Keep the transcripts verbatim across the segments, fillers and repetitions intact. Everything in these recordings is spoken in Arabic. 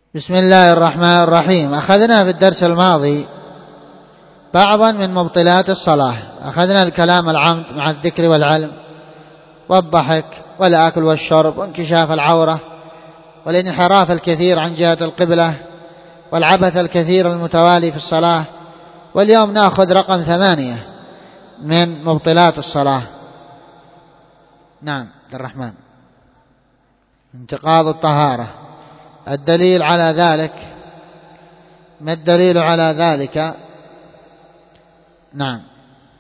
بسم الله الرحمن الرحيم. أخذنا في الدرس الماضي بعضا من مبطلات الصلاة. أخذنا الكلام العام مع الذكر والعلم والضحك والأكل والشرب وانكشاف العورة والانحراف الكثير عن جهة القبلة والعبث الكثير المتوالي في الصلاة. واليوم نأخذ رقم ثمانية من مبطلات الصلاة. نعم عبد الرحمن. انتقاض الطهارة. الدليل على ذلك، ما الدليل على ذلك؟ نعم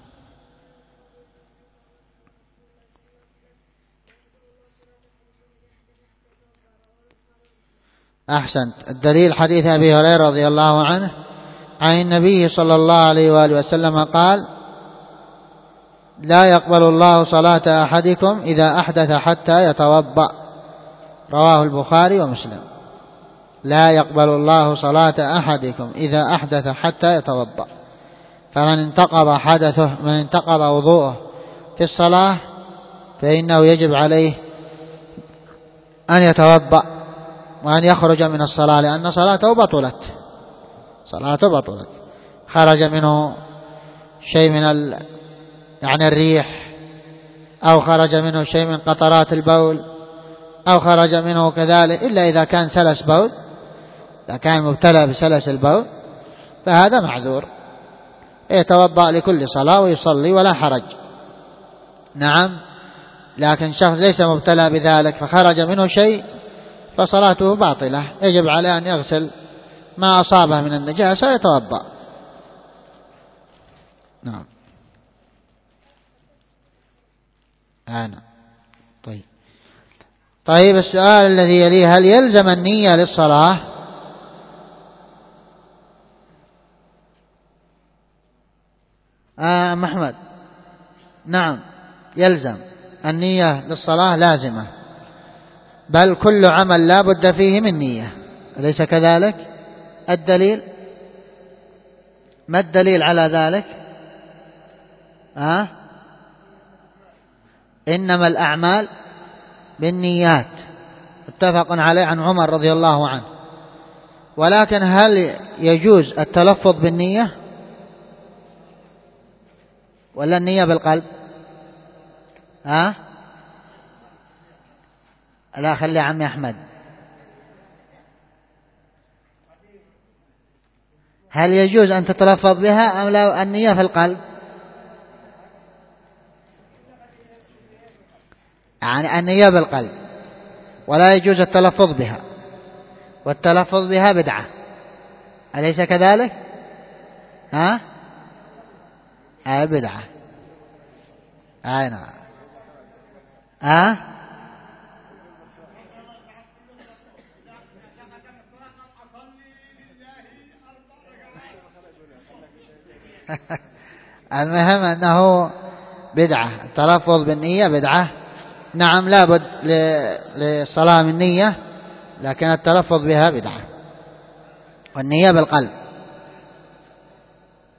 أحسنت. الدليل حديث أبي هريرة رضي الله عنه عن النبي صلى الله عليه وآله وسلم قال: لا يقبل الله صلاة أحدكم إذا أحدث حتى يتوضأ. رواه البخاري ومسلم. لا يقبل الله صلاة أحدكم إذا أحدث حتى يتوضأ. فمن انتقض حدثه من انتقض وضوءه في الصلاة فإنه يجب عليه أن يتوضأ وأن يخرج من الصلاة، لأن صلاته بطلت صلاته بطلت خرج منه شيء من ال... يعني الريح، أو خرج منه شيء من قطرات البول، أو خرج منه كذلك، إلا إذا كان سلس بول، إذا كان مبتلى بسلس البول فهذا معذور، يتوضأ لكل صلاة ويصلي ولا حرج. نعم. لكن شخص ليس مبتلى بذلك فخرج منه شيء فصلاته باطلة، يجب عليه أن يغسل ما أصابه من النجاسة ويتوضأ. نعم. أنا طيب طيب السؤال الذي يليه: هل يلزم النية للصلاة؟ آه محمد. نعم يلزم النية للصلاة، لازمة، بل كل عمل لا بد فيه من نية، أليس كذلك؟ الدليل، ما الدليل على ذلك؟ آه؟ إنما الأعمال بالنيات، متفق عليه عن عمر رضي الله عنه. ولكن هل يجوز التلفظ بالنية ولا النية بالقلب؟ ها؟ لا خلي عمي أحمد. هل يجوز أن تتلفظ بها أم لا النية في القلب؟ يعني النية بالقلب ولا يجوز التلفظ بها، والتلفظ بها بدعة، أليس كذلك؟ ها؟ آه بدعة. آه نعم. ها؟ المهم أنه بدعة، التلفظ بالنية بدعة. نعم لابد للصلاة من نية، لكن التلفظ بها بدعة، والنية بالقلب.